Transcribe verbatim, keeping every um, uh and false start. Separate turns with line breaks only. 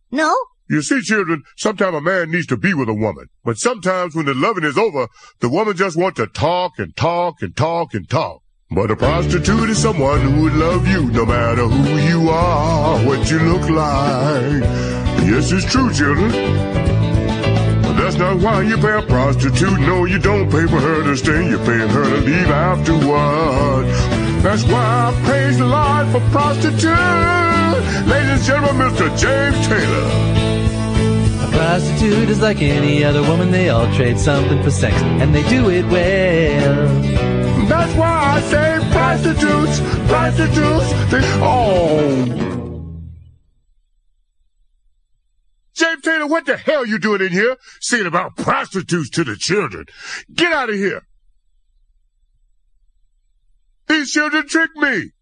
No.
You see, children, sometimes a man needs to be with a woman. But sometimes when the loving is over, the woman just wants to talk and talk and talk and talk. But a prostitute is someone who would love you no matter who you are, what you look like. Yes, it's true, children. But that's not why you pay a prostitute. No, you don't pay for her to stay. You're paying her to leave afterward. That's why I praise the Lord for prostitutes. Ladies and gentlemen, Mister James Taylor.
A prostitute is like any other woman. They all trade something for sex, and they do it well.
That's why I say prostitutes, prostitutes, they, oh. James Taylor, what the hell you doing in here saying about prostitutes to the children? Get out of here. These children tricked me.